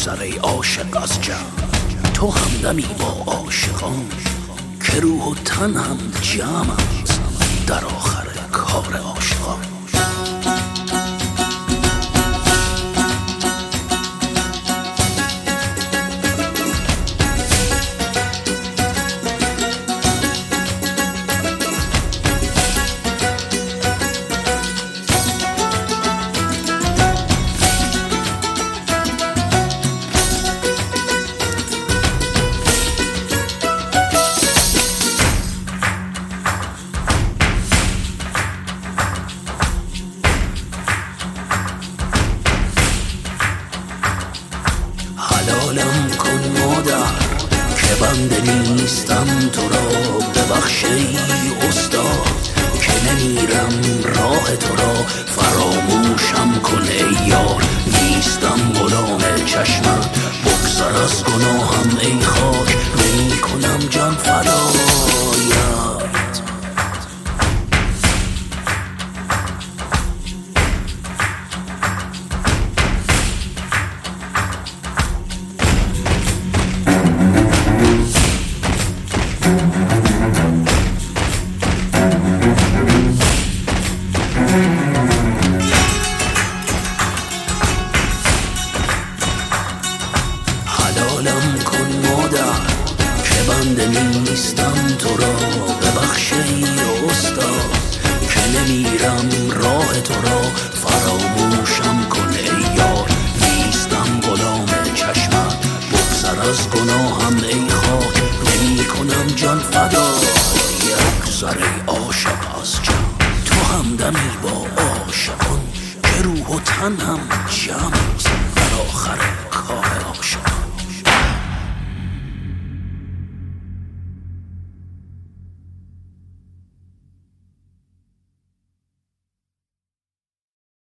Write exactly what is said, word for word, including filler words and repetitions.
بگذر ای عاشق از جمع، تو همدمی با عاشقان که روح و تن هم جمعند در آخر کار عاشقان. حلالم کن مادر که بنده نیستم تو را، ببخش ای استاد که نمیرم راه تو را. فراموشم کن ای یار نیستم غلام چشمت، بگذر از گناهم ای خاک نمی کنم جان فدایت. حلالم کن مادر که بنده نیستم تو را، ببخش ای استاد که نمیرم راه تو را. فراموشم کن ای یار نیستم غلام چشمت، بگذر از گناهم ای خاک نمی کنم جان فدایت. بگذر ای عاشق از جمع، تو همدمی با عاشقان که روح و تن هم جمع در آخر